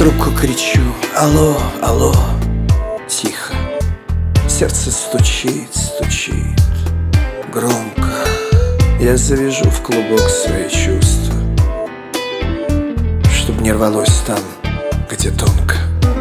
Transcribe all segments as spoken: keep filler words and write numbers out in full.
трубку кричу: алло, алло. Тихо, сердце стучит, стучит громко. Я завяжу в клубок свои чувства, чтоб не рвалось там, где тонко.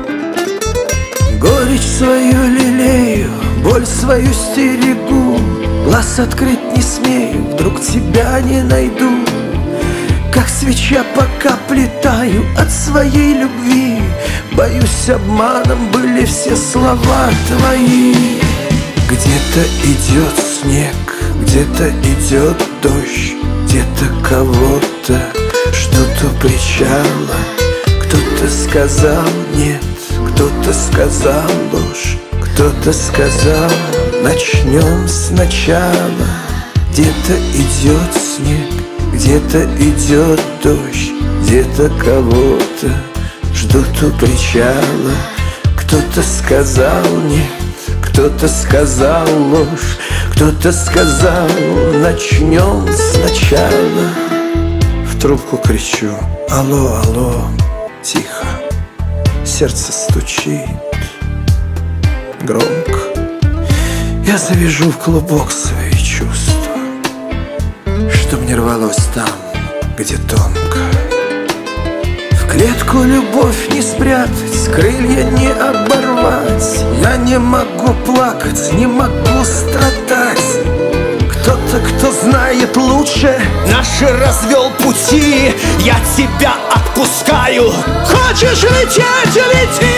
Горечь свою лелею, боль свою стерегу, глаз открыть не смею, вдруг тебя не найду. Как свеча пока плетаю от своей любви, боюсь, обманом были все слова твои. Где-то идет снег, где-то идет дождь, где-то кого-то ждут у причала. Кто-то сказал нет, кто-то сказал ложь, кто-то сказал начнем сначала. Где-то идет снег, где-то идет дождь, где-то кого-то ждут у причала. Кто-то сказал нет, кто-то сказал ложь, кто-то сказал начнем сначала. В трубку кричу: алло, алло. Тихо, сердце стучит громко. Я завяжу в клубок свои чувства, чтоб не рвалось там, где тонко. В клетку любовь не спрятать, крылья не оборвать. Я не могу плакать, не могу страдать. Кто-то, кто знает лучше, наши развел пути. Я тебя отпускаю. Хочешь лететь — лети.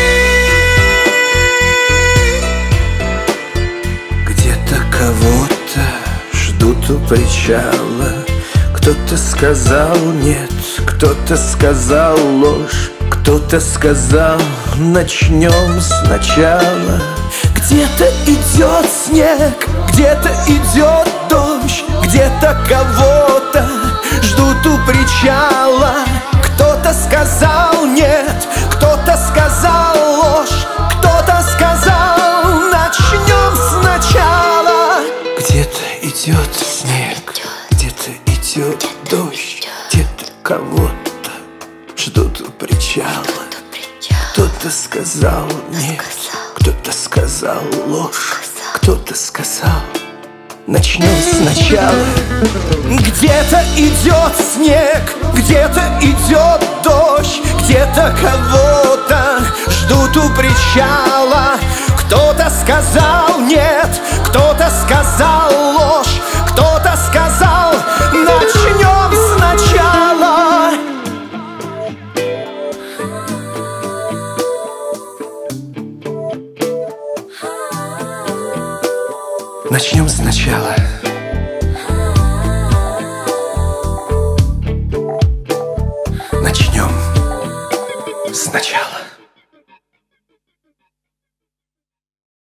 Где-то кого-то ждут у причала. Кто-то сказал нет, кто-то сказал ложь, кто-то сказал начнем сначала. Где-то идет снег, где-то идет дождь, где-то кого-то ждут у причала. Кто-то сказал нет, кто-то сказал ложь, кто-то сказал начнем сначала. Где-то идет снег, где-то идет дождь, где-то кого-то ждут у причала. Кто-то сказал нет, кто-то сказал ложь, кто-то сказал начнем сначала. Где-то идет снег, где-то идет дождь, где-то кого-то ждут у причала. Кто-то сказал нет, кто-то сказал ложь, кто-то сказал начнем сначала. Начнем сначала.